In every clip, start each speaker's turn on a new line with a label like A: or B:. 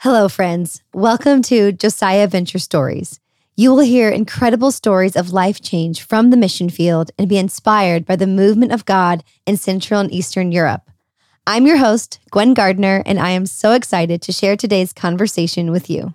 A: Hello, friends. Welcome to Josiah Venture Stories. You will hear incredible stories of life change from the mission field and be inspired by the movement of God in Central and Eastern Europe. I'm your host, Gwen Gardner, and I am so excited to share today's conversation with you.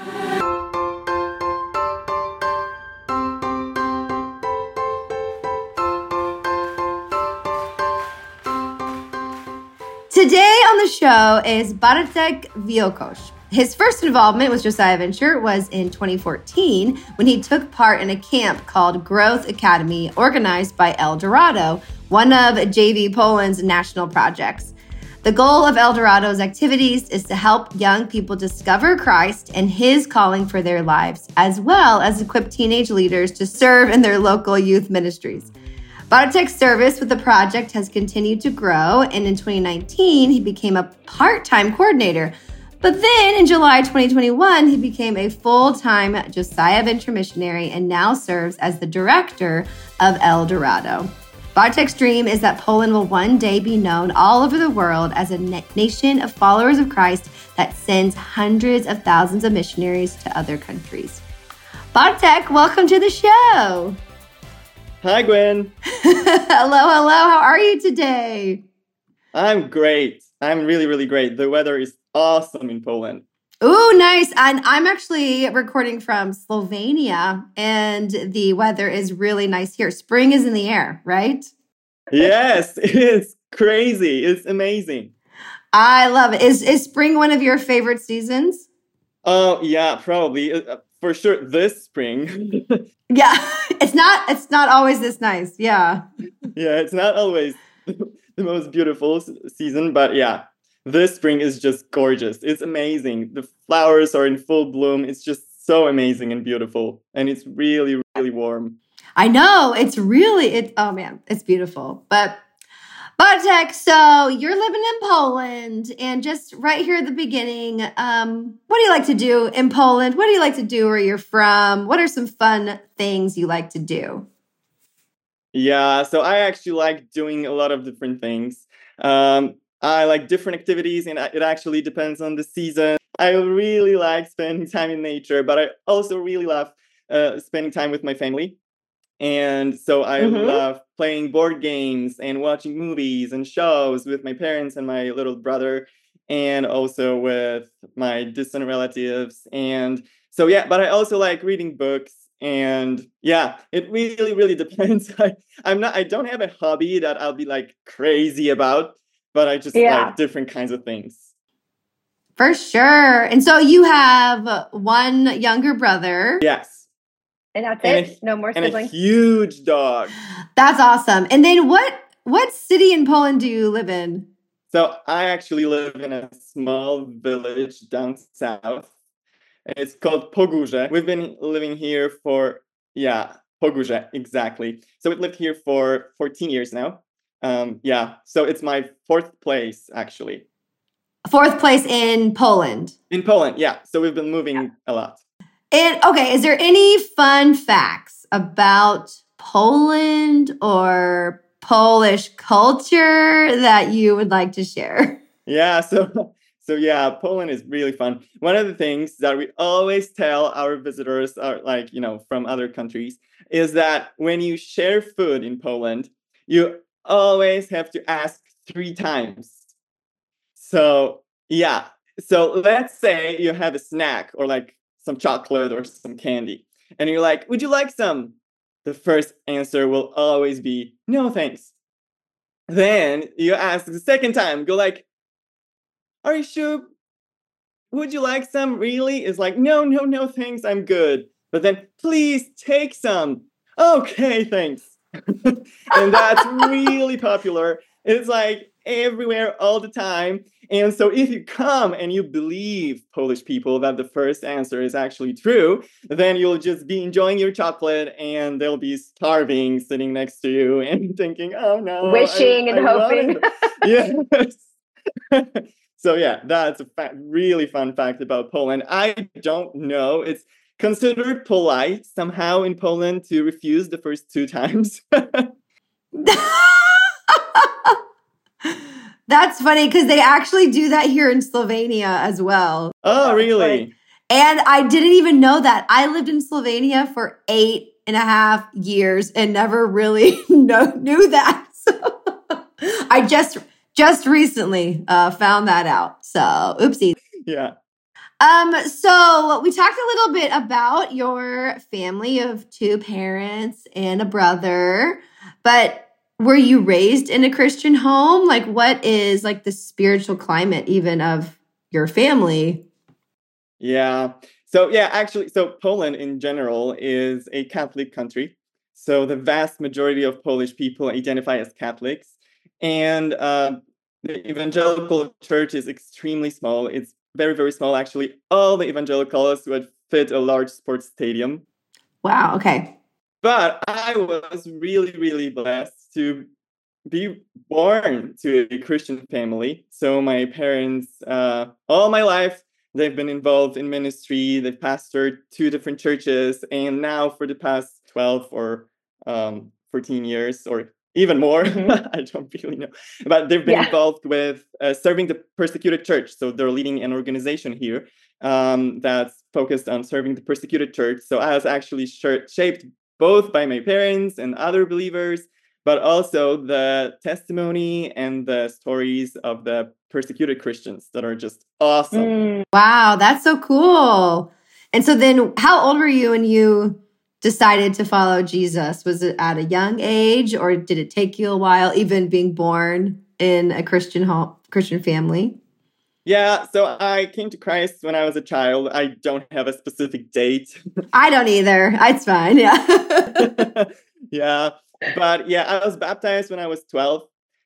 A: Today on the show is Bartek Wielkosz. His first involvement with Josiah Venture was in 2014 when he took part in a camp called Growth Academy organized by El Dorado, one of JV Poland's national projects. The goal of El Dorado's activities is to help young people discover Christ and his calling for their lives, as well as equip teenage leaders to serve in their local youth ministries. Bartek's service with the project has continued to grow, and in 2019, he became a part-time coordinator. But then in July 2021, he became a full-time Josiah Venture missionary and now serves as the director of El Dorado. Bartek's dream is that Poland will one day be known all over the world as a nation of followers of Christ that sends hundreds of thousands of missionaries to other countries. Bartek, welcome to the show.
B: Hi, Gwen.
A: Hello. How are you today?
B: I'm great. I'm really great. The weather is awesome in Poland.
A: Ooh, nice. And I'm actually recording from Slovenia, and the weather is really nice here. Spring is in the air, right?
B: Yes, it is crazy. It's amazing.
A: I love it. Is spring one of your favorite seasons?
B: Oh, yeah, probably. For sure, this spring.
A: Yeah, it's not always this nice. Yeah.
B: Yeah, it's not always the most beautiful season, but yeah, this spring is just gorgeous. It's amazing. The flowers are in full bloom. It's just so amazing and beautiful. And it's really warm.
A: I know. Oh man, it's beautiful. But Bartek, so you're living in Poland, and just right here at the beginning, what do you like to do in Poland? What do you like to do where you're from? What are some fun things you like to do?
B: Yeah, so I actually like doing a lot of different things. I like different activities, and it actually depends on the season. I really like spending time in nature, but I also really love spending time with my family. And so I love playing board games and watching movies and shows with my parents and my little brother, and also with my distant relatives. And so, yeah, but I also like reading books. And yeah, it really depends. I don't have a hobby that I'll be like crazy about, but I just like different kinds of things.
A: For sure. And so you have one younger brother.
B: Yes.
C: And that's it? No more siblings?
B: And a huge dog.
A: That's awesome. And then what city in Poland do you live in?
B: So I actually live in a small village down south. It's called Pogórze. We've been living here for, Pogórze, exactly. So we've lived here for 14 years now. So it's my fourth place, actually.
A: Fourth place in Poland?
B: In Poland, yeah. So we've been moving a lot.
A: And okay, is there any fun facts about Poland or Polish culture that you would like to share?
B: Yeah, so Poland is really fun. One of the things that we always tell our visitors, from other countries, is that when you share food in Poland, you always have to ask 3 times. So, yeah. So let's say you have a snack or like some chocolate or some candy, and you're like, would you like some? The first answer will always be, no, thanks. Then you ask the second time, go like, are you sure? Would you like some? Really? It's like, no, thanks, I'm good. But then, please take some. Okay, thanks. And that's really popular. It's like everywhere all the time. And so if you come and you believe Polish people that the first answer is actually true, then you'll just be enjoying your chocolate and they'll be starving sitting next to you and thinking, oh no.
C: Wishing and hoping.
B: Yes. So yeah, that's a really fun fact about Poland. I don't know. It's considered polite somehow in Poland to refuse the first 2 times.
A: That's funny because they actually do that here in Slovenia as well.
B: Oh, really?
A: And I didn't even know that. I lived in Slovenia for 8.5 years and never really knew that. So I just recently found that out. So oopsie.
B: Yeah.
A: So we talked a little bit about your family of 2 parents and a brother, but were you raised in a Christian home? Like, what is like the spiritual climate even of your family?
B: Yeah. So actually, Poland in general is a Catholic country. So the vast majority of Polish people identify as Catholics. And the evangelical church is extremely small. It's very, very small, actually. All the evangelicals would fit a large sports stadium.
A: Wow. Okay.
B: But I was really, really blessed to be born to a Christian family. So my parents, all my life, they've been involved in ministry. They've pastored 2 different churches. And now for the past 12 or 14 years, or even more, I don't really know. But they've been involved with serving the persecuted church. So they're leading an organization here that's focused on serving the persecuted church. So I was actually shaped both by my parents and other believers, but also the testimony and the stories of the persecuted Christians that are just awesome.
A: Wow, that's so cool. And so then how old were you when you decided to follow Jesus? Was it at a young age, or did it take you a while, even being born in a Christian home, Christian family?
B: Yeah, so I came to Christ when I was a child. I don't have a specific date.
A: I don't either. It's fine. Yeah.
B: Yeah. But I was baptized when I was 12.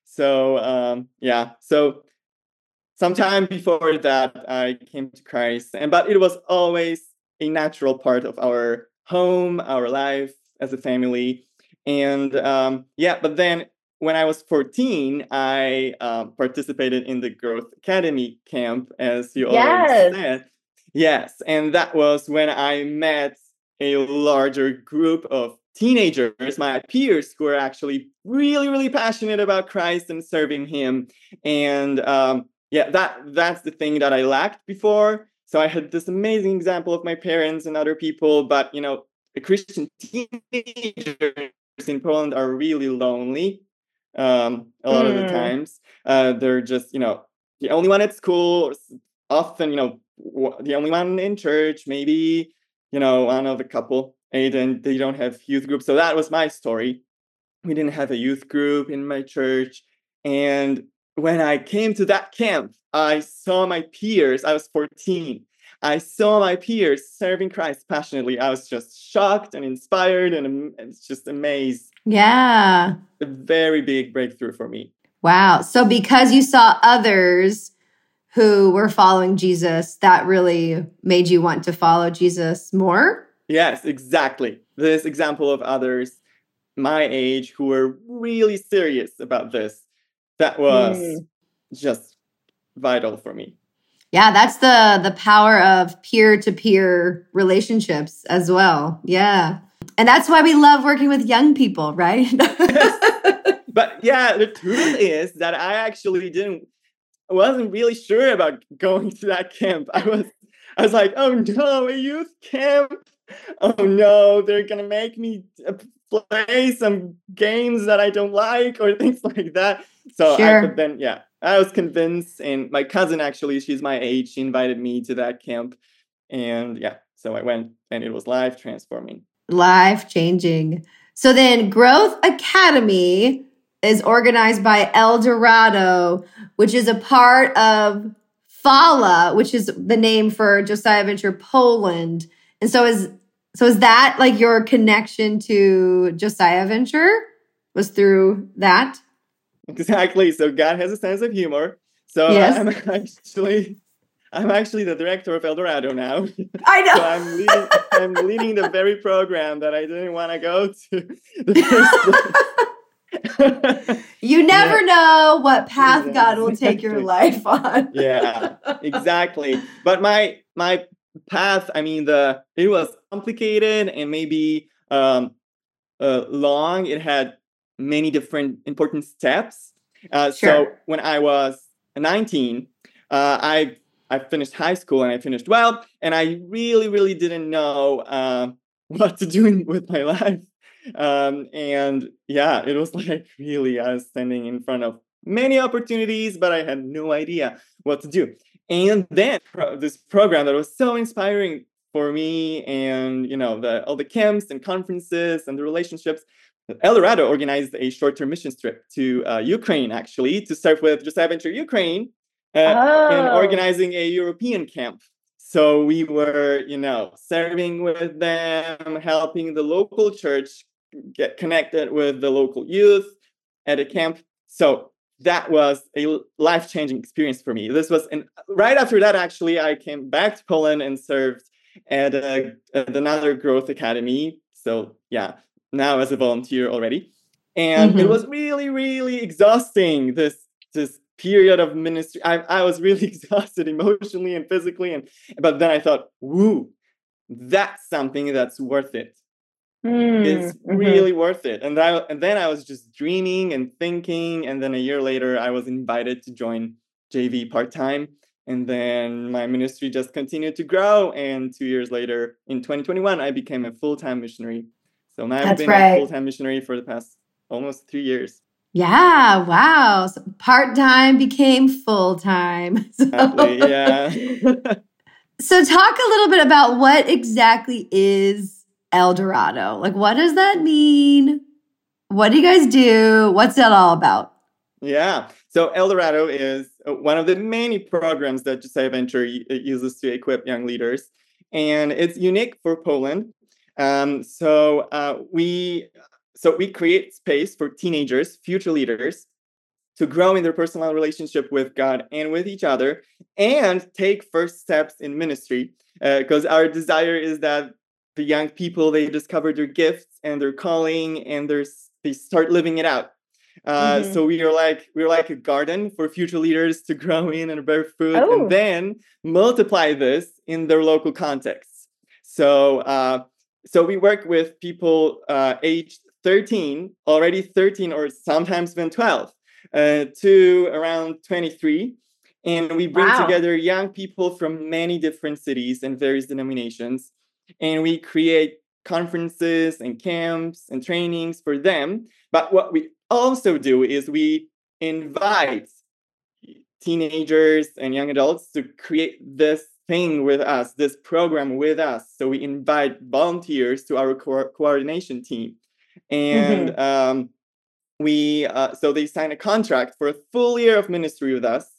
B: So so sometime before that, I came to Christ. But it was always a natural part of our home, our life as a family. And but then when I was 14, I participated in the Growth Academy camp, as you already said. Yes, and that was when I met a larger group of teenagers, my peers, who are actually really, really passionate about Christ and serving Him. And that's the thing that I lacked before. So I had this amazing example of my parents and other people, but the Christian teenagers in Poland are really lonely. A lot of the times, they're just the only one at school. Often, the only one in church. Maybe one of a couple. And they don't have youth groups. So that was my story. We didn't have a youth group in my church. And when I came to that camp, I saw my peers. I was 14. I saw my peers serving Christ passionately. I was just shocked and inspired, and it's just amazed.
A: Yeah.
B: A very big breakthrough for me.
A: Wow. So because you saw others who were following Jesus, that really made you want to follow Jesus more?
B: Yes, exactly. This example of others my age who were really serious about this, that was just vital for me.
A: Yeah, that's the power of peer-to-peer relationships as well. Yeah. And that's why we love working with young people, right?
B: But the truth is that I actually wasn't really sure about going to that camp. I was like, oh no, a youth camp. Oh no, they're going to make me play some games that I don't like or things like that. So I was convinced, and my cousin, actually, she's my age, she invited me to that camp. And so I went, and it was life-transforming.
A: Life-changing. So then Growth Academy is organized by El Dorado, which is a part of Fala, which is the name for Josiah Venture Poland. And so is that like your connection to Josiah Venture was through that?
B: Exactly. So God has a sense of humor. So yes. I'm actually the director of El Dorado now.
A: I know.
B: So I'm leading the very program that I didn't want to go to the first place.
A: You never know what path God will take your life on.
B: Yeah, exactly. But my path, it was complicated and maybe long. It had many different important steps. So when I was 19, I finished high school and I finished well, and I really, really didn't know what to do with my life. And yeah, it was like really, I was standing in front of many opportunities, but I had no idea what to do. And then this program that was so inspiring for me, and all the camps and conferences and the relationships, Eldorado organized a short-term mission trip to Ukraine, actually, to serve with Josiah Venture Ukraine and organizing a European camp. So we were, serving with them, helping the local church get connected with the local youth at a camp. So that was a life-changing experience for me. This was, and right after that, actually, I came back to Poland and served at another growth academy. So yeah, now as a volunteer already. And it was really, really exhausting, this period of ministry. I was really exhausted emotionally and physically. But then I thought, woo, that's something that's worth it. It's really worth it. And then I was just dreaming and thinking. And then a year later, I was invited to join JV part-time. And then my ministry just continued to grow. And 2 years later, in 2021, I became a full-time missionary. So now I've been a full-time missionary for the past almost 3 years.
A: Yeah, wow. So part-time became full-time.
B: Exactly, yeah.
A: So talk a little bit about what exactly is Eldorado. Like, what does that mean? What do you guys do? What's that all about?
B: Yeah. So Eldorado is one of the many programs that Josiah Venture uses to equip young leaders. And it's unique for Poland. So we create space for teenagers, future leaders, to grow in their personal relationship with God and with each other, and take first steps in ministry. Because our desire is that the young people, they discover their gifts and their calling, and they start living it out. So we're like a garden for future leaders to grow in and bear fruit, and then multiply this in their local contexts. So we work with people aged 13 or sometimes even 12 to around 23. And we bring together young people from many different cities and various denominations. And we create conferences and camps and trainings for them. But what we also do is we invite teenagers and young adults to create this thing with us, this program with us. So we invite volunteers to our coordination team. And so they sign a contract for a full year of ministry with us.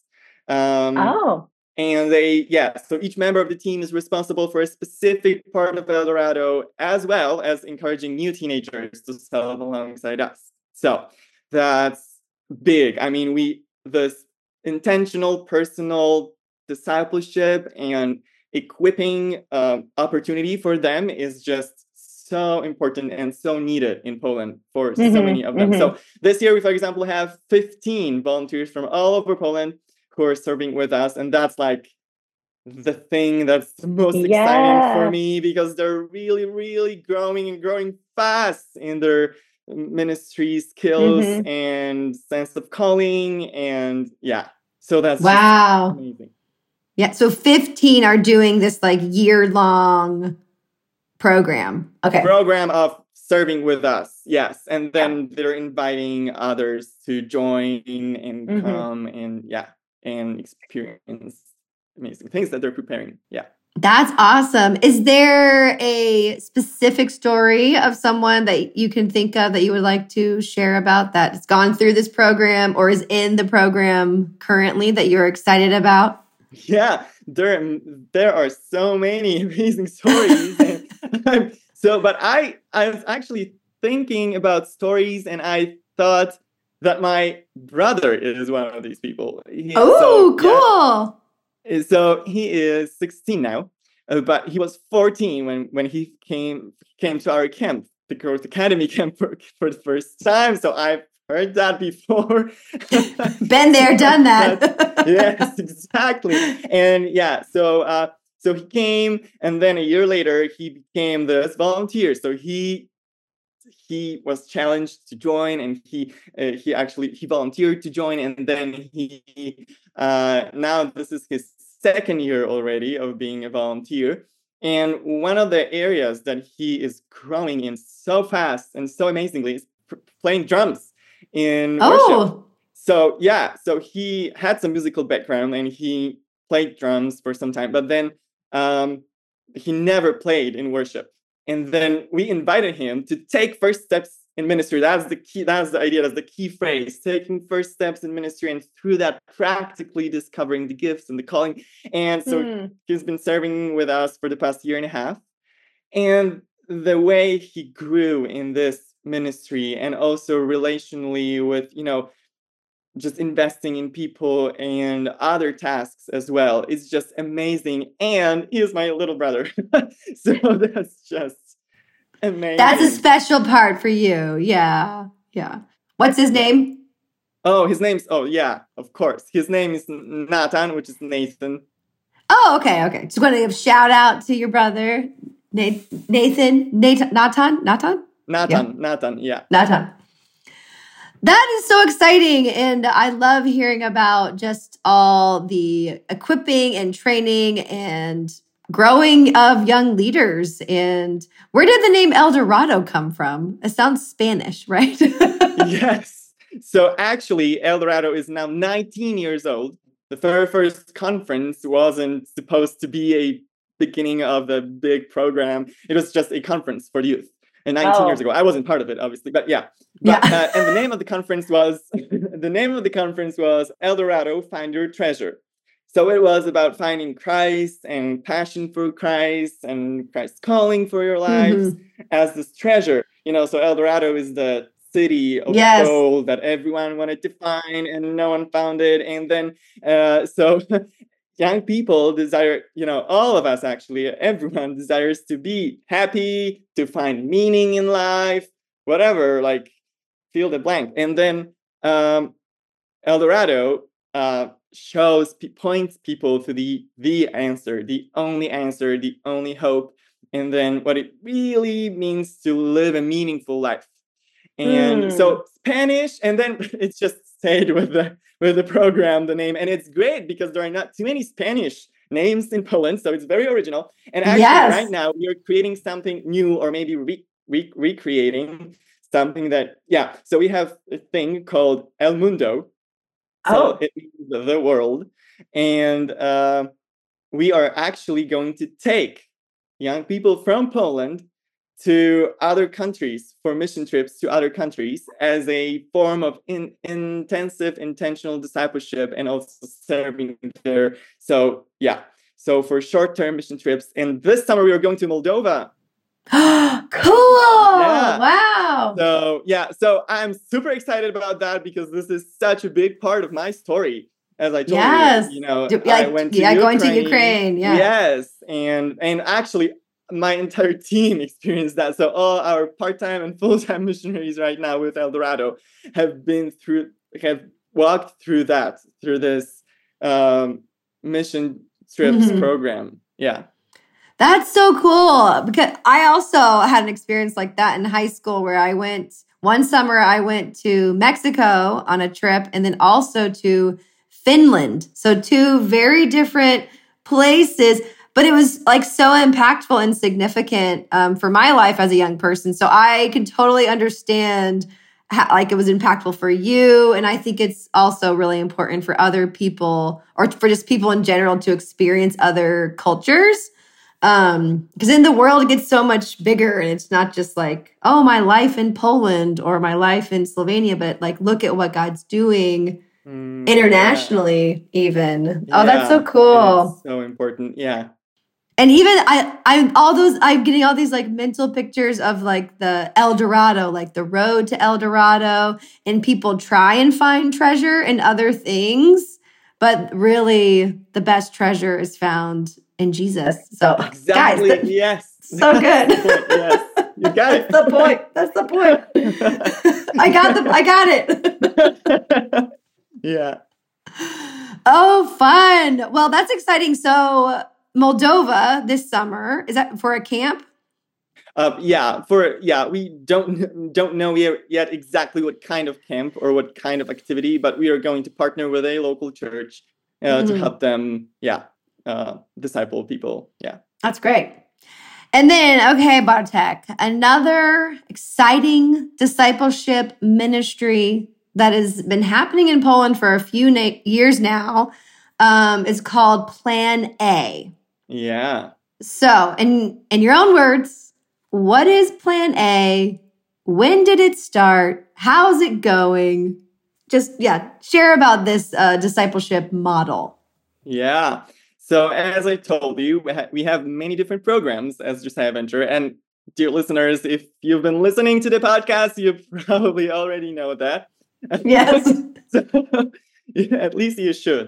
B: And so each member of the team is responsible for a specific part of Eldorado, as well as encouraging new teenagers to serve alongside us. So that's big. I mean, this intentional, personal discipleship and equipping opportunity for them is just so important and so needed in Poland for so many of them. So this year we, for example, have 15 volunteers from all over Poland who are serving with us. And that's like the thing that's the most exciting for me, because they're really, really growing fast in their ministry skills and sense of calling. And so that's amazing.
A: Yeah. So 15 are doing this like year-long program. Okay.
B: Program of serving with us. Yes. And then they're inviting others to join and come and experience amazing things that they're preparing. Yeah.
A: That's awesome. Is there a specific story of someone that you can think of that you would like to share about that's gone through this program or is in the program currently that you're excited about?
B: Yeah, there are so many amazing stories. But I was actually thinking about stories, and I thought that my brother is one of these people.
A: Cool.
B: Yeah. So he is 16 now, but he was 14 when he came to our camp, the Growth Academy camp for the first time. So I've heard that before.
A: Been there, done that.
B: Yes, exactly. And so he came, and then a year later he became this volunteer. So he he was challenged to join, and he volunteered to join, and then he now this is his second year already of being a volunteer. And one of the areas that he is growing in so fast and so amazingly is playing drums in worship. So so he had some musical background and he played drums for some time, but then he never played in worship. And then we invited him to take first steps in ministry. That's the key. That's the idea. That's the key phrase. Taking first steps in ministry, and through that, practically discovering the gifts and the calling. And so he's been serving with us for the past year and a half. And the way he grew in this ministry, and also relationally with, just investing in people and other tasks as well, is just amazing. And he is my little brother. So that's just amazing.
A: That's a special part for you. Yeah. What's his name?
B: Oh, his name's, of course. His name is Nathan, which is Nathan.
A: Oh, okay. Just want to give a shout out to your brother, Nathan. That is so exciting. And I love hearing about just all the equipping and training and growing of young leaders. And where did the name El Dorado come from? It sounds Spanish, right?
B: Yes. So actually, El Dorado is now 19 years old. The very first conference wasn't supposed to be a beginning of a big program. It was just a conference for youth. And 19 years ago, I wasn't part of it, obviously, but yeah. And the name of the conference was El Dorado, Find Your Treasure. So it was about finding Christ and passion for Christ and Christ's calling for your lives as this treasure. So El Dorado is the city of gold that everyone wanted to find, and no one found it. And then so young people desire, all of us actually, everyone desires to be happy, to find meaning in life, whatever, like fill the blank. And then El Dorado points people to the answer, the only hope, and then what it really means to live a meaningful life. And so Spanish, and then it's just stayed with the program, the name. And it's great because there are not too many Spanish names in Poland. So it's very original. And actually right now we are creating something new, or maybe recreating something that, So we have a thing called El Mundo. So it means the world. And we are actually going to take young people from Poland to other countries for mission trips to other countries as a form of intensive, intentional discipleship, and also serving there. So, so for short-term mission trips. And this summer we are going to Moldova.
A: Cool! Yeah. Wow!
B: So I'm super excited about that because this is such a big part of my story. As I told you, I went to Ukraine.
A: Going to Ukraine. Yeah.
B: Yes, and actually, my entire team experienced that. So all our part-time and full-time missionaries right now with El Dorado have walked through this mission trips program. Yeah.
A: That's so cool, because I also had an experience like that in high school where one summer I went to Mexico on a trip, and then also to Finland. So two very different places. But it was like so impactful and significant for my life as a young person. So I can totally understand how, it was impactful for you. And I think it's also really important for other people, or for just people in general, to experience other cultures. Because in the world, it gets so much bigger. And it's not just like, oh, my life in Poland or my life in Slovenia, but look at what God's doing internationally even. Oh, that's so cool.
B: It's so important. Yeah.
A: And even I'm getting all these mental pictures of the El Dorado, the road to El Dorado, and people try and find treasure in other things, but really the best treasure is found in Jesus. So
B: exactly,
A: guys,
B: yes,
A: so good.
B: Yes, you got it.
A: That's the point. I got it.
B: Yeah.
A: Oh, fun. Well, that's exciting. So Moldova this summer, is that for a camp?
B: We don't know yet exactly what kind of camp or what kind of activity, but we are going to partner with a local church to help them, disciple people. Yeah,
A: that's great. And then, okay, Bartek, another exciting discipleship ministry that has been happening in Poland for a few years now is called Plan A.
B: Yeah.
A: So, in your own words, what is Plan A? When did it start? How's it going? Just, share about this discipleship model.
B: Yeah. So as I told you, we have many different programs as Josiah Venture. And dear listeners, if you've been listening to the podcast, you probably already know that.
A: Yes.
B: So, at least you should.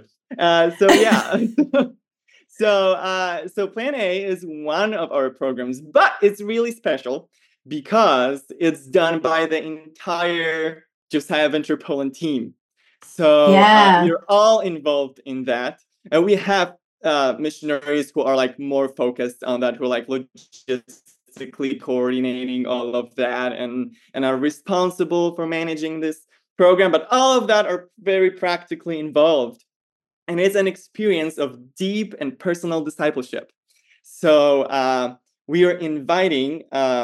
B: So Plan A is one of our programs, but it's really special because it's done by the entire Josiah Venture Poland team. So we're all involved in that. And we have missionaries who are like more focused on that, who are like logistically coordinating all of that and are responsible for managing this program. But all of that are very practically involved. And it's an experience of deep and personal discipleship. So we are inviting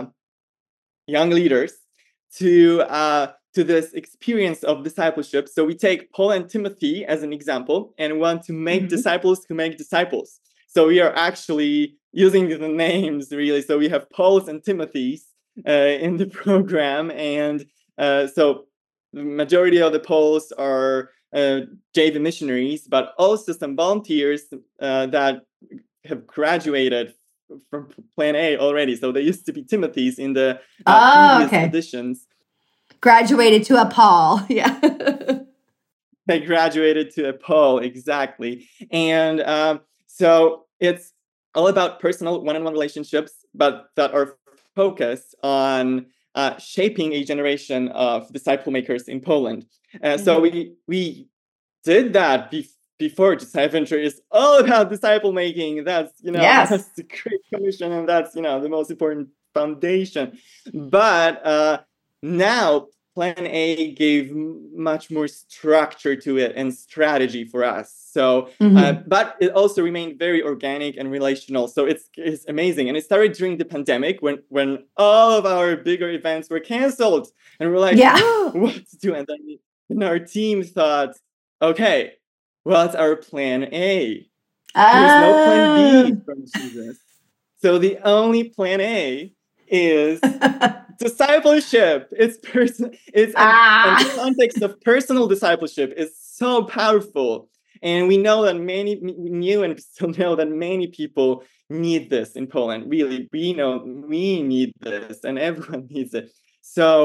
B: young leaders to this experience of discipleship. So we take Paul and Timothy as an example and want to make disciples who make disciples. So we are actually using the names really. So we have Paul's and Timothy's in the program. And so the majority of the Pauls are JV missionaries, but also some volunteers that have graduated from Plan A already. So they used to be Timothy's in the previous editions.
A: Graduated to a Paul. Yeah.
B: They graduated to a Paul, exactly. And so it's all about personal one-on-one relationships, but that are focused on shaping a generation of disciple makers in Poland. So we did that before Josiah Venture is all about disciple making. That's, that's the Great Commission, and that's, the most important foundation. But now Plan A gave much more structure to it and strategy for us. So, but it also remained very organic and relational. So it's amazing. And it started during the pandemic when all of our bigger events were canceled, and we're like, what to do? And then our team thought, okay, well, it's our Plan A. There's no Plan B from Jesus. So the only Plan A is discipleship. It's and the context of personal discipleship is so powerful. And we know that we knew and still know that many people need this in Poland. Really, we know we need this, and everyone needs it. So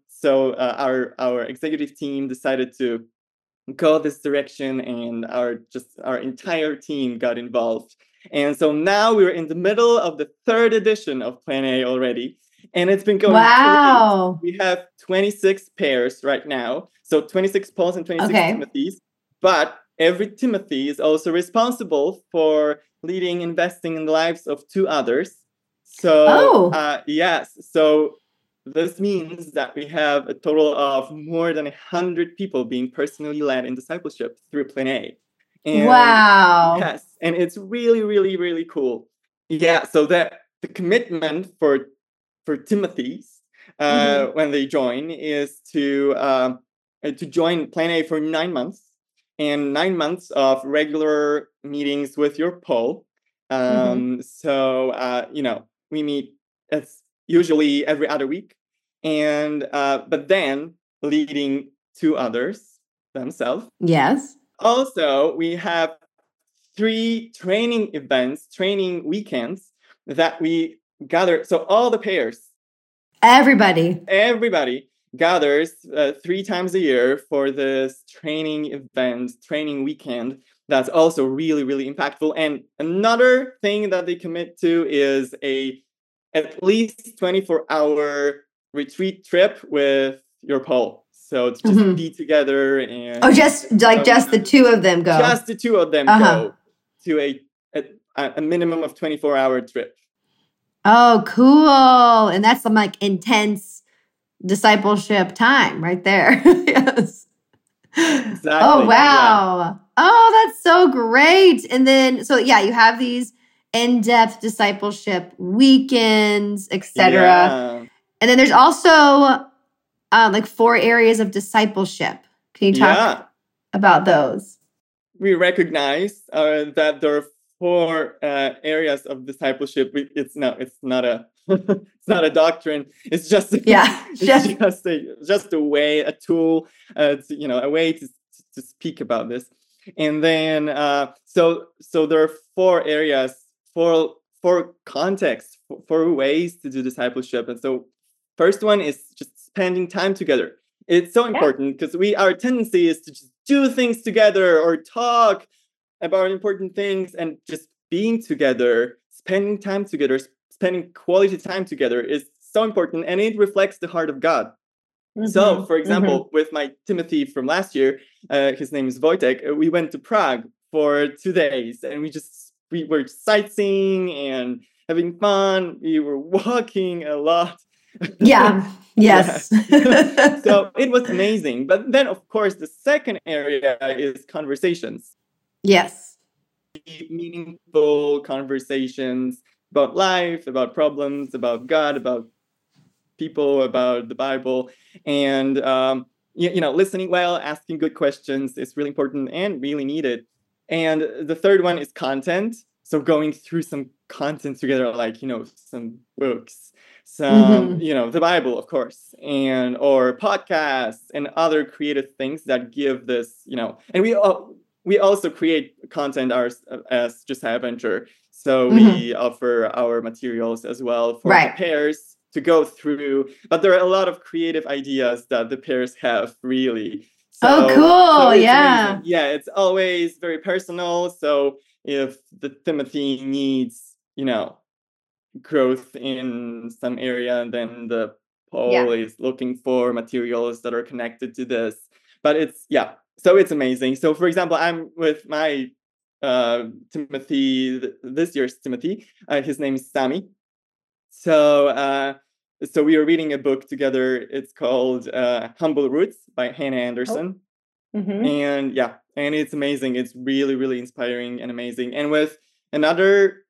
B: our executive team decided to go this direction, and our entire team got involved. And so now we're in the middle of the third edition of Plan A already. And it's been going great. We have 26 pairs right now. So 26 Pauls and 26 Timothys. But every Timothy is also responsible for leading, investing in the lives of 2 others. So, yes. So this means that we have a total of more than 100 people being personally led in discipleship through Plan A. And yes. And it's really, really, really cool. Yeah. So the commitment for Timothy's when they join is to join Plan A for 9 months, and 9 months of regular meetings with your Paul. So we meet usually every other week, and but then leading 2 others themselves.
A: Yes.
B: Also, we have 3 training weekends that we gather. So all the pairs, everybody gathers 3 times a year for this training weekend. That's also really, really impactful. And another thing that they commit to is at least 24-hour retreat trip with your Paul. So it's just be together and
A: just the 2 of them go.
B: Just the 2 of them go to a minimum of 24-hour trip.
A: Oh, cool. And that's some like intense discipleship time right there. Yes.
B: Exactly.
A: Oh, wow. Yeah. Oh, that's so great. And then, so yeah, you have these in-depth discipleship weekends, etc.
B: Yeah.
A: And then there's also like 4 areas of discipleship. Can you talk about those?
B: We recognize that there are 4 areas of discipleship. It's not a it's not a doctrine. It's just just a way, a tool, a way to speak about this. And then so there are 4 areas, 4 contexts, 4 ways to do discipleship. And so first one is just spending time together. It's so important because our tendency is to just do things together or talk about important things, and just being together, spending time together, spending quality time together is so important, and it reflects the heart of God. Mm-hmm. So, for example, with my Timothy from last year, his name is Wojtek, we went to Prague for 2 days, and we were sightseeing and having fun. We were walking a lot.
A: Yeah. Yes.
B: So it was amazing. But then, of course, the second area is conversations.
A: Yes.
B: Meaningful conversations about life, about problems, about God, about people, about the Bible. And, listening well, asking good questions is really important and really needed. And the third one is content. So going through some content together, like, some books, some, the Bible, of course, or podcasts and other creative things that give this, and we also create content as Josiah Venture. So we offer our materials as well for the pairs to go through. But there are a lot of creative ideas that the pairs have, really.
A: So, cool. Yeah.
B: Amazing. Yeah, it's always very personal. So if the Timothy needs, growth in some area, and then the Paul is looking for materials that are connected to this. But so it's amazing. So for example, I'm with my Timothy, this year's Timothy. His name is Sami. So we are reading a book together. It's called Humble Roots by Hannah Anderson. And it's amazing. It's really, really inspiring and amazing. And with another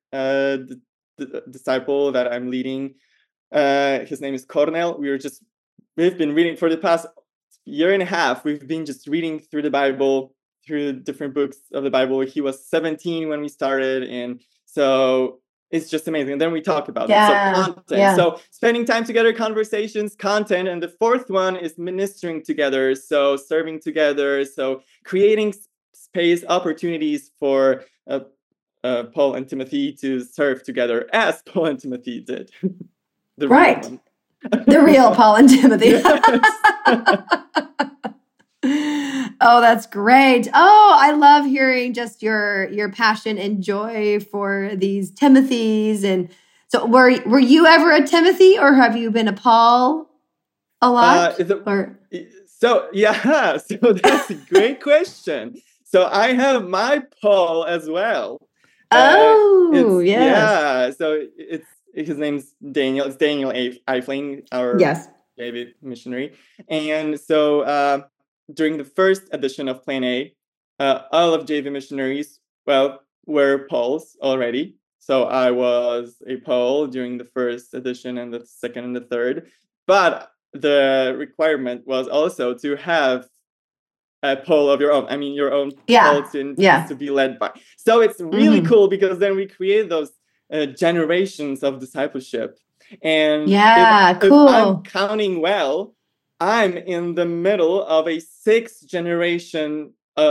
B: disciple that I'm leading, his name is Cornel. We've been reading for the past year and a half. We've been just reading through the Bible, through different books of the Bible. He was 17 when we started, and so it's just amazing. And then we talk about it. So content. So spending time together, conversations, content. And the fourth one is ministering together. So serving together. So creating space, opportunities for Paul and Timothy to serve together, as Paul and Timothy did. The
A: real Paul and Timothy. Oh, that's great. Oh, I love hearing just your passion and joy for these Timothys. And so were you ever a Timothy, or have you been a Paul a lot?
B: So that's a great question. So I have my Paul as well.
A: Yes.
B: Yeah. So his name's Daniel. It's Daniel Eifling, our David missionary. And so during the first edition of Plan A, all of JV missionaries, were Pauls already. So I was a Paul during the first edition and the second and the third. But the requirement was also to have a Paul of your own. I mean, your own Paul to be led by. So it's really cool, because then we create those generations of discipleship. And if I'm counting well, I'm in the middle of a 6 generational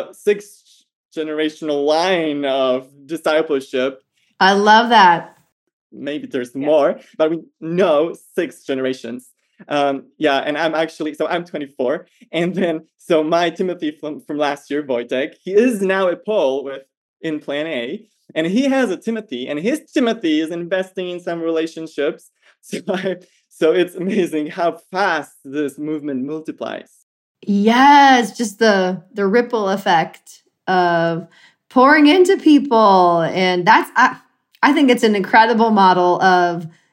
B: line of discipleship.
A: I love that.
B: Maybe there's more, but we know 6 generations. And I'm 24. And then, so my Timothy from last year, Wojtek, he is now a Paul in Plan A, and he has a Timothy, and his Timothy is investing in some relationships. So it's amazing how fast this movement multiplies.
A: Yes, just the ripple effect of pouring into people. And that's, I think it's an incredible model of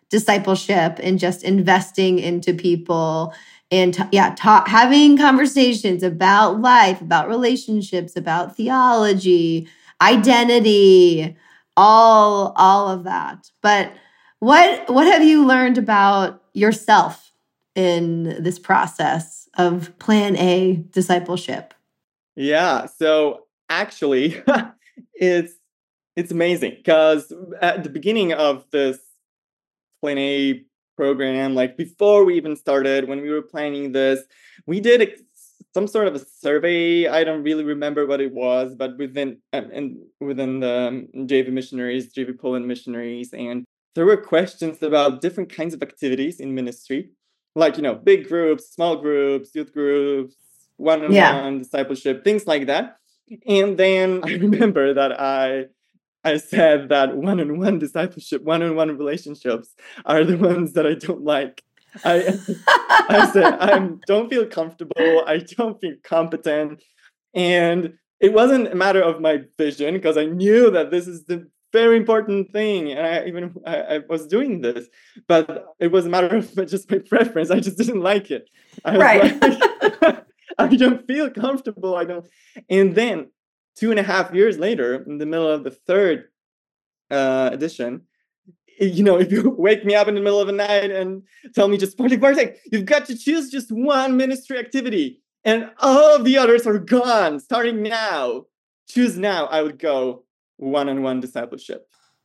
A: discipleship and just investing into people and having conversations about life, about relationships, about theology, identity, all of that. But what have you learned about yourself in this process of Plan A discipleship?
B: Yeah, so actually, it's amazing because at the beginning of this Plan A program, like before we even started, when we were planning this, we did some sort of a survey. I don't really remember what it was, but within the JV missionaries, JV Poland missionaries, and there were questions about different kinds of activities in ministry, like big groups, small groups, youth groups, one-on-one discipleship, things like that. And then I remember that I said that one-on-one discipleship, one-on-one relationships are the ones that I don't like. I said, I don't feel comfortable. I don't feel competent. And it wasn't a matter of my vision, because I knew that this is the very important thing. And I was doing this, but it was a matter of just my preference. I just didn't like it. I was like, I don't feel comfortable. And then 2.5 years later, in the middle of the third edition, if you wake me up in the middle of the night and tell me just Bartek, you've got to choose just one ministry activity and all of the others are gone, starting now, choose now, I would go one-on-one discipleship.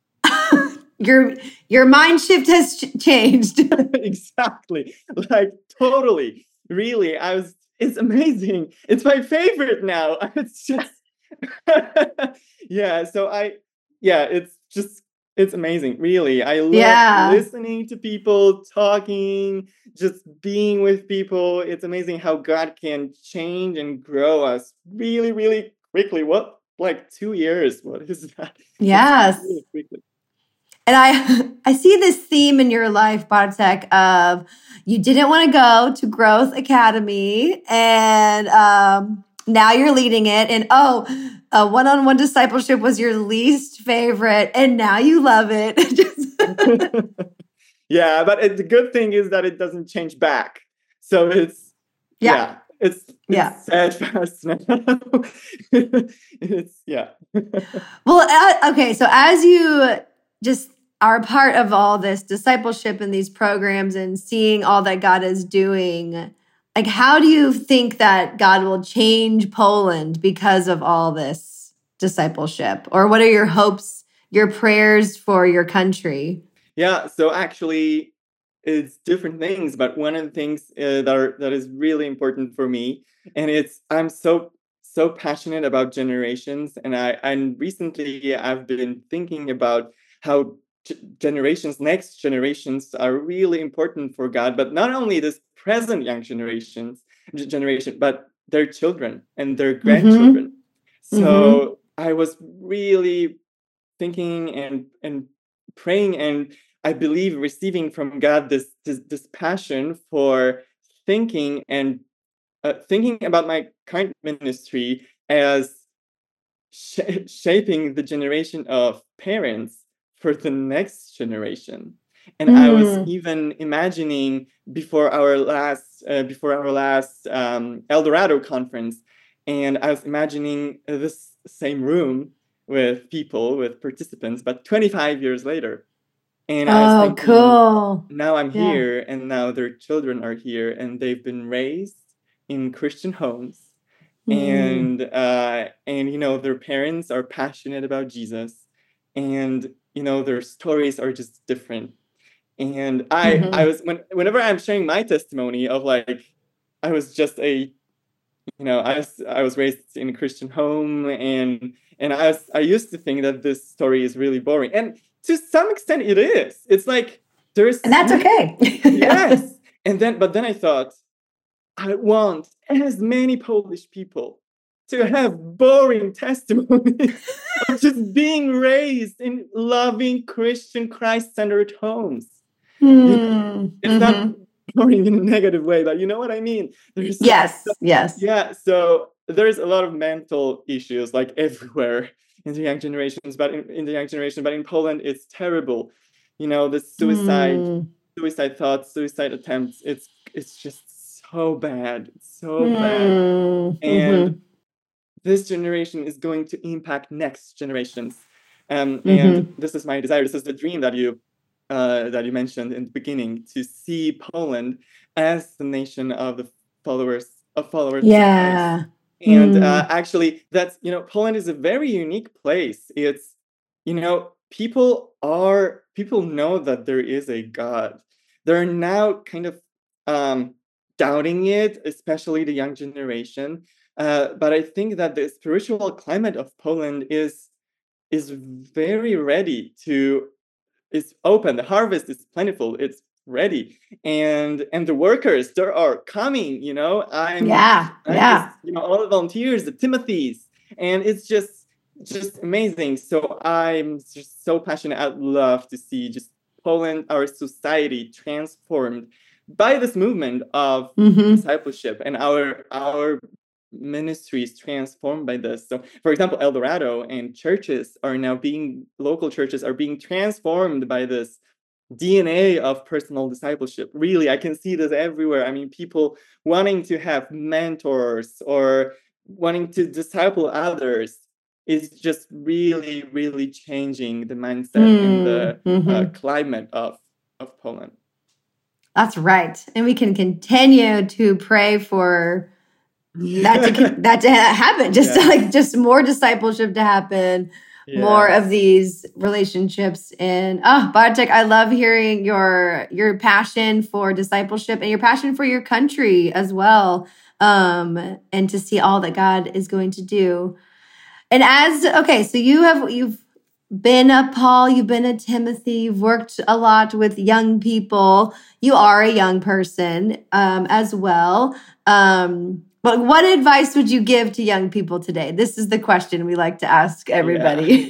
A: Your mind shift has changed.
B: Exactly. Like totally. Really. It's amazing. It's my favorite now. It's just it's amazing, really. I love listening to people, talking, just being with people. It's amazing how God can change and grow us really, really quickly. What, like 2 years? What is that?
A: Yes. Really quickly. And I see this theme in your life, Bartek, of you didn't want to go to Growth Academy, and now you're leading it. And one-on-one discipleship was your least favorite, and now you love it.
B: Yeah, but the good thing is that it doesn't change back. So it's steadfast now.
A: Well, okay. So as you just are part of all this discipleship and these programs and seeing all that God is doing, like, how do you think that God will change Poland because of all this discipleship? Or what are your hopes, your prayers for your country?
B: Yeah, so actually, it's different things, but one of the things that is really important for me, and I'm so passionate about generations, and recently I've been thinking about how next generations are really important for God, but not only this present young generation, but their children and their grandchildren. Mm-hmm. So I was really thinking and praying, and I believe receiving from God this passion for thinking about my current ministry as shaping the generation of parents for the next generation. And I was even imagining before our last Eldorado conference, and I was imagining this same room with participants, but 25 years later. And I was thinking, cool. Now I'm here, and now their children are here, and they've been raised in Christian homes, and their parents are passionate about Jesus, and their stories are just different. And I was whenever I'm sharing my testimony of like, I was just I was raised in a Christian home, and I used to think that this story is really boring, and to some extent it is. It's like
A: and that's okay.
B: Yes. But then I thought, I want as many Polish people to have boring testimonies of just being raised in loving Christian Christ-centered homes. It's not boring in a negative way, but you know what I mean?
A: Yes.
B: Yeah, so there's a lot of mental issues like everywhere in the young generations, but in Poland it's terrible. the suicide thoughts, suicide attempts. It's just so bad, so bad. And this generation is going to impact next generations. And this is my desire. This is the dream that you mentioned in the beginning, to see Poland as the nation of the followers of Christ. And actually, that's, Poland is a very unique place. It's, people know that there is a God. They're now kind of doubting it, especially the young generation. But I think that the spiritual climate of Poland is very ready to, is open. The harvest is plentiful. It's ready, and the workers, they are coming. All the volunteers, the Timothys, and it's just amazing. So I'm just so passionate. I'd love to see just Poland, our society, transformed by this movement of discipleship, and our ministries transformed by this. So, for example, El Dorado and local churches are being transformed by this DNA of personal discipleship. Really, I can see this everywhere. I mean, people wanting to have mentors or wanting to disciple others is just really, really changing the mindset and the climate of Poland.
A: That's right. And we can continue to pray for that to happen, just more discipleship to happen, more of these relationships. And Bartek, I love hearing your passion for discipleship and your passion for your country as well, and to see all that God is going to do. And so you've been a Paul, you've been a Timothy, you've worked a lot with young people. You are a young person as well. But what advice would you give to young people today? This is the question we like to ask everybody.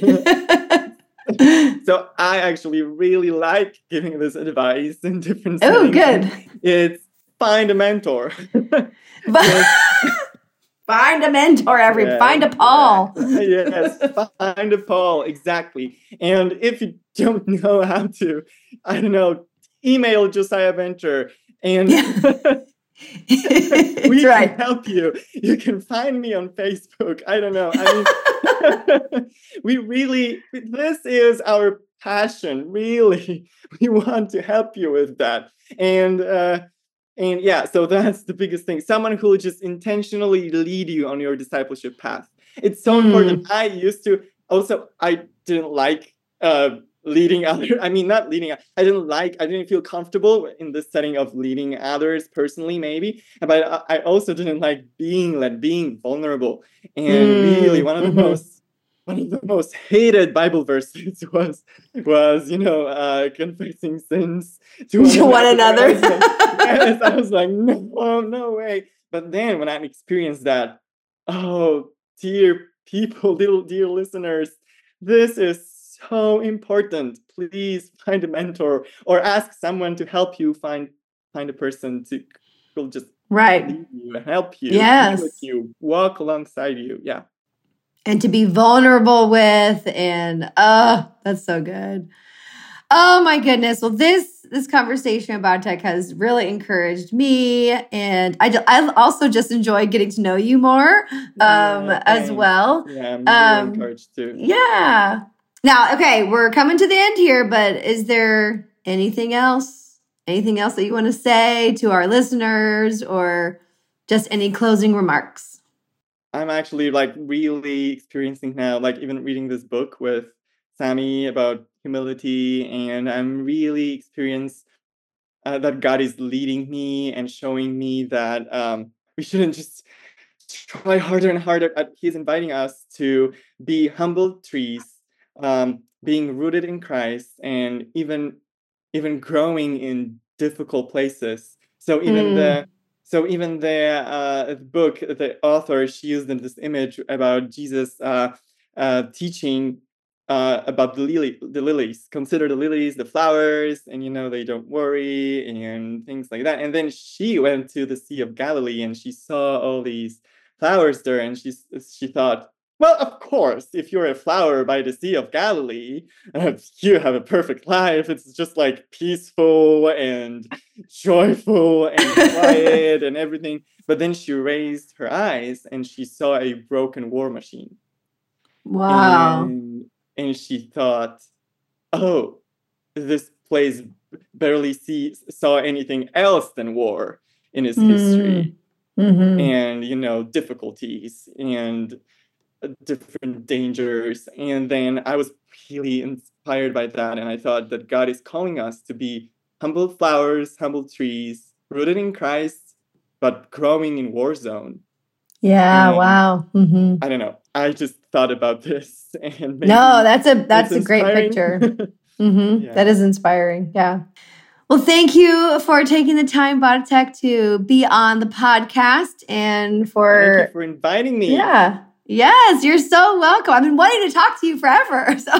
B: Yeah. So I actually really like giving this advice in different settings.
A: Oh, good.
B: It's find a mentor.
A: Find a mentor, find a Paul.
B: Yes, find a Paul, exactly. And if you don't know how to, I don't know, email Josiah Venture and... we can help you. You can find me on Facebook. I don't know. I mean, this is our passion. Really, we want to help you with that. And yeah, so that's the biggest thing. Someone who will just intentionally lead you on your discipleship path. It's so important. I didn't like leading others. I mean, not leading. I didn't feel comfortable in this setting of leading others personally, maybe. But I also didn't like being led, being vulnerable. And really, one of the most hated Bible verses was confessing sins to one another. I was like, no way. But then when I experienced that, oh, dear people, dear listeners, this is so important. Please find a mentor or ask someone to help you find a person to will just lead you, help you, be with you, walk alongside you. Yeah.
A: And to be vulnerable with, and that's so good. Oh my goodness. Well, this conversation about tech has really encouraged me, and I also just enjoyed getting to know you more as well.
B: Yeah, I'm really encouraged too.
A: Yeah. Now, okay, we're coming to the end here, but is there anything else that you want to say to our listeners, or just any closing remarks?
B: I'm actually really experiencing now, even reading this book with Sammy about humility, and I'm really experiencing that God is leading me and showing me that we shouldn't just try harder and harder. He's inviting us to be humble trees, being rooted in Christ, and even growing in difficult places. So even the book, the author, she used this image about Jesus teaching about the lilies. Consider the lilies, the flowers, and they don't worry and things like that. And then she went to the Sea of Galilee and she saw all these flowers there, and she thought, Well, of course, if you're a flower by the Sea of Galilee, you have a perfect life. It's just like peaceful and joyful and quiet and everything. But then she raised her eyes and she saw a broken war machine.
A: Wow.
B: And she thought, oh, this place barely saw anything else than war in its history.
A: Mm-hmm.
B: And, difficulties and different dangers. And then I was really inspired by that. And I thought that God is calling us to be humble flowers, humble trees, rooted in Christ, but growing in war zone.
A: Yeah. Wow. Mm-hmm.
B: I don't know. I just thought about this. And
A: no, that's a great picture. Mm-hmm. Yeah. That is inspiring. Yeah. Well, thank you for taking the time, Bartek, to be on the podcast and
B: Thank you for inviting me.
A: Yeah. Yes, you're so welcome. I've been wanting to talk to you forever. So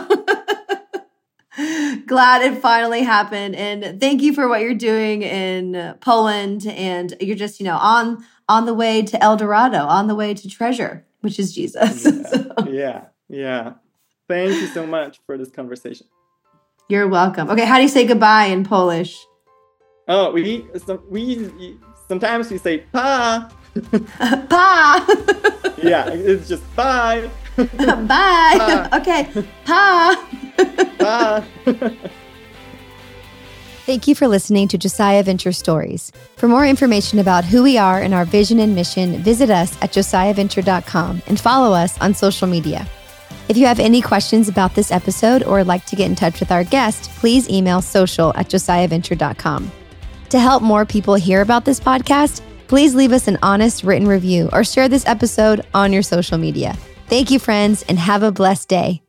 A: glad it finally happened. And thank you for what you're doing in Poland. And you're just, on the way to El Dorado, on the way to treasure, which is Jesus.
B: Yeah. Thank you so much for this conversation.
A: You're welcome. Okay, how do you say goodbye in Polish?
B: Oh, we sometimes we say pa.
A: Pa.
B: Yeah, it's just bye.
A: Bye. Pa. Okay, pa.
B: Pa.
A: Thank you for listening to Josiah Venture Stories. For more information about who we are and our vision and mission, visit us at josiahventure.com and follow us on social media. If you have any questions about this episode or would like to get in touch with our guest, please email social@josiahventure.com. To help more people hear about this podcast, please leave us an honest written review or share this episode on your social media. Thank you, friends, and have a blessed day.